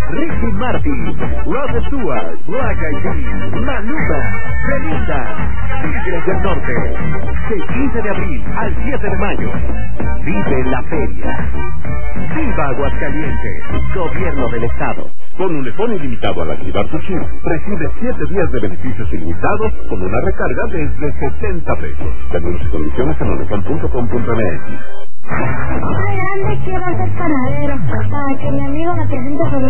Ricky Martin, Rod Stewart, Black Eyed Peas, Maluma, Belinda, Tigres del Norte. Del 15 de abril al 7 de mayo. Vive la feria. Viva Aguascalientes, Gobierno del Estado. Con Unifón ilimitado al activar tu chip, recibe 7 días de beneficios ilimitados con una recarga desde 70 pesos. Términos y condiciones en unifón.com.mx. Grande quiero ser panadero, para que mi amigo me presente